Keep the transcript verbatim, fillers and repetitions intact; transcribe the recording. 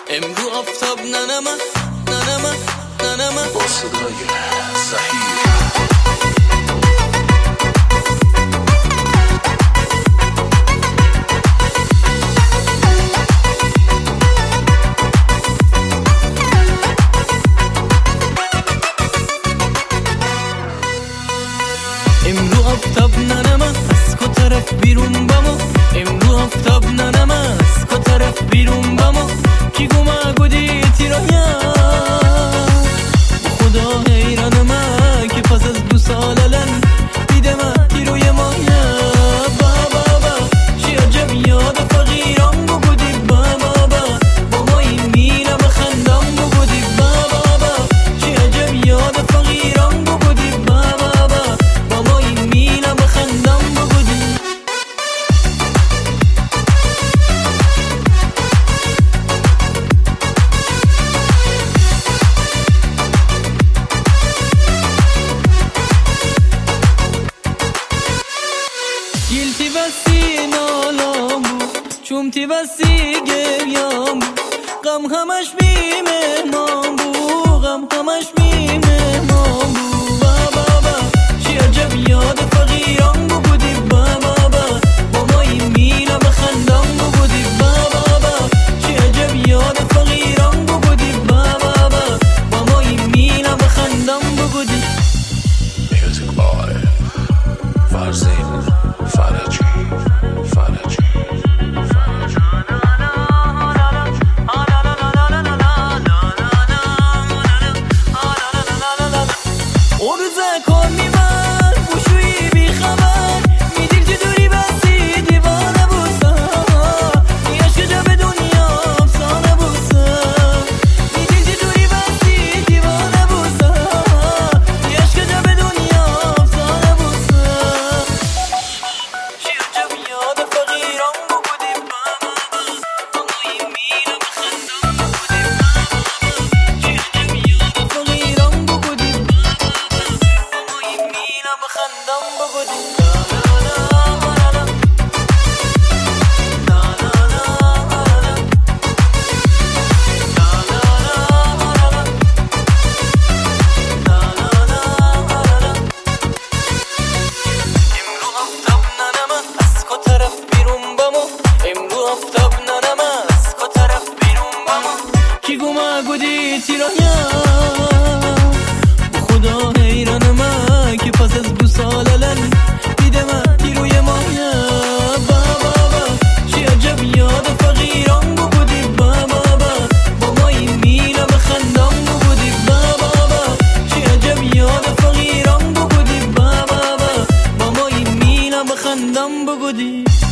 امرو آفتاب ننمه ننمه ننمه با صدای صحیح امرو آفتاب ننمه از کو طرف بیرون بمو امرو آفتاب ننمه از کو طرف بیرون بمو کی گما گودی تیرایا خدا حیرانمه که پس از دو سال الان دیدم تیروی مایا بابا با چی عجب یاد فقیران بودی بابا با با ما این میرم خندم بودی بابا با چی عجب یاد فقیران بودی بابا با با ما این میرم خندم بودی گیلتی بسی نالام بود چومتی بسی گریام بود غم همش بی مهمان بود غم همش بی مهمان بود بابا با چی عجب یاد فقیران بودی بابا با با ما این میرم خندم بودی بابا با چی عجب یاد فقیران بودی بابا با با ما این میرم خندم بودی Music by Farzin Faraji Faraji ارزه کن میمن بوشوی بی خبر میدیر که دوری بسی دیوانه بوسا نیاش که جا به دنیا افسانه بوسا میدیر که دوری بسی دیوانه بوسا نیاش که جا به دنیا افسانه بوسا چی عجب یاد فقیران بودی بابا اما این میرم خندم بودی بابا چی عجب یاد فقیران بودی خندم بگودی امرو آفتاب ننمه از کو طرف بیرون بمو امرو آفتاب ننمه از کو طرف بیرون بمو کی گما گودی تیرایا خدا حیرانمه که پس از دو سال الان دیدم تیروی مایا بابا با چی عجب یاد فقیران بودی بابا با با ما این میرم خندم بودی بابا با چی عجب یاد فقیران بودی بابا با با ما این میرم خندم بودی